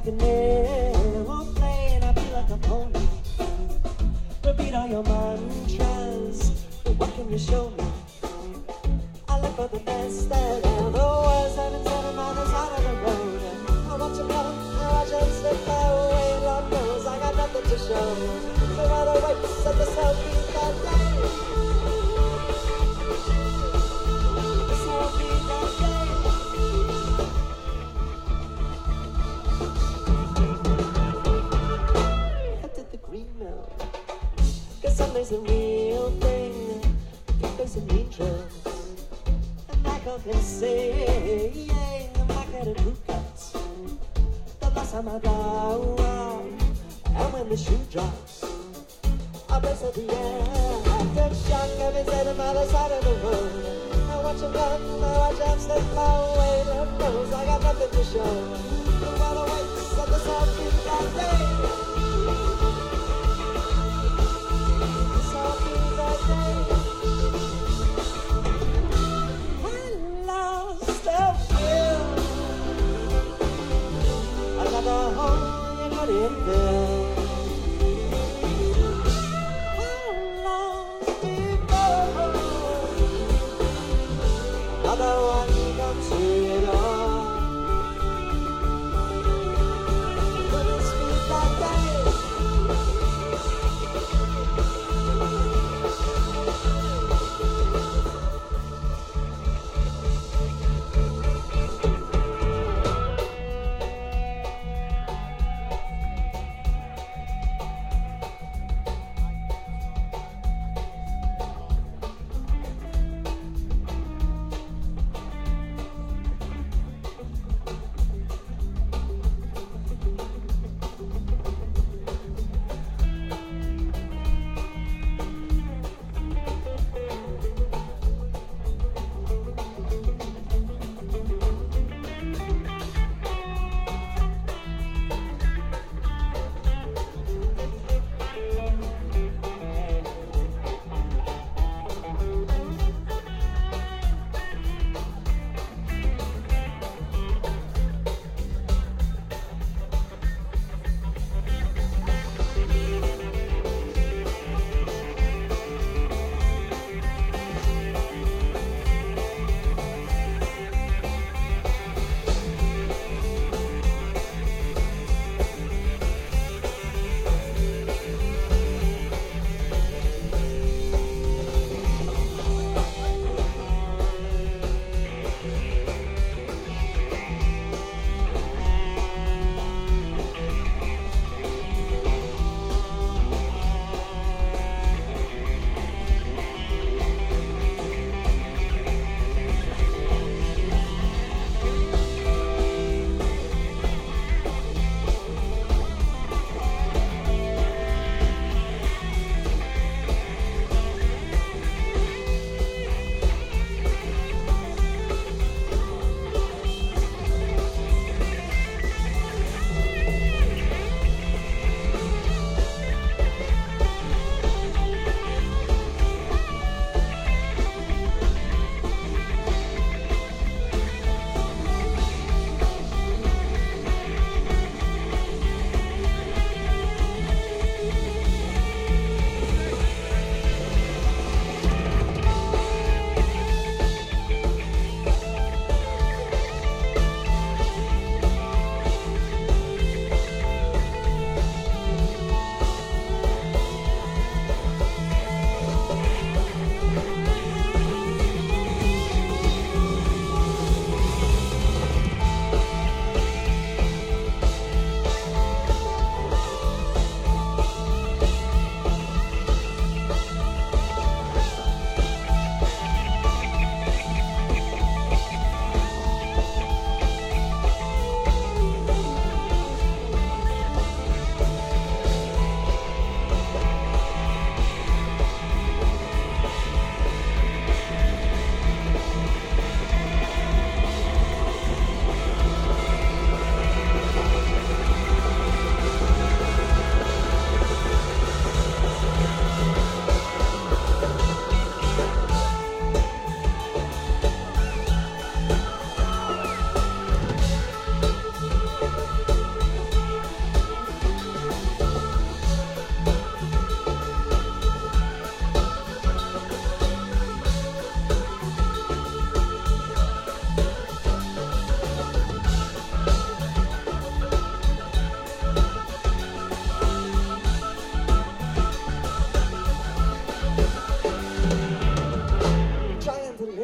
like an aeroplane, I feel like a pony. Repeat all your mantras, but what can you show me? I look for the best that ever was, having said I'm on the side of the road. I watch them go, I watch them slip away, Lord knows I got nothing to show. So while I wait, set the selfie that day. The selfie that day. I did the green mill, 'cause Sunday's the real thing. There's an angel. Michael can sing, Mike had a crew cut. The last time I go, and when the shoe drops, I bless at the end. After shock, I've been sitting by the side of the road. I watch him run, I watch him slip away. Lord knows I got nothing to show. No matter what, set the selfie that day. Selfie that day. Another hole you couldn't fill. How long before another one comes to it all? Will this be that day?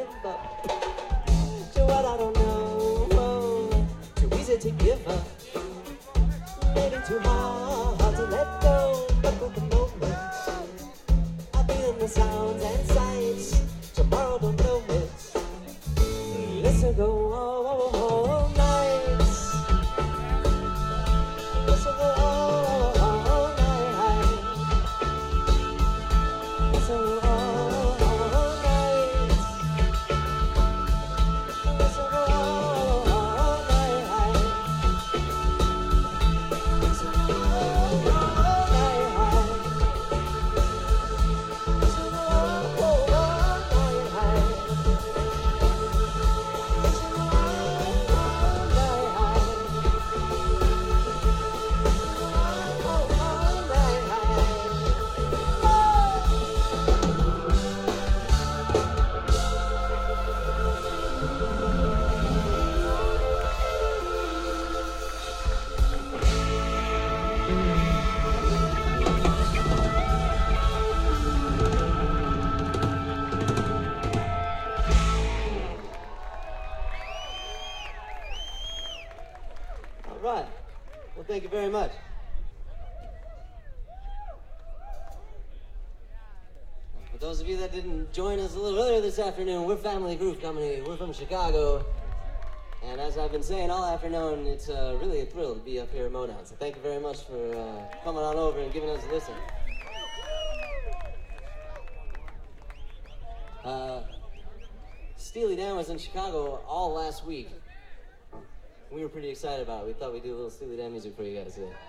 up. To what I don't know, too easy to give up. Maybe too hard to let go, but for the moment I'll be in the sounds and sights. Tomorrow don't know it. Let's go all night. Let's go all night. Let's go all night. Let's go all night. Let's go all night. Let's go all right. Well, thank you very much. For those of you that didn't join us a little earlier this afternoon, we're Family Groove Company. We're from Chicago. And as I've been saying all afternoon, it's really a thrill to be up here at Motown. So thank you very much for coming on over and giving us a listen. Steely Dan was in Chicago all last week. We were pretty excited about it. We thought we'd do a little Steely Dan music for you guys today.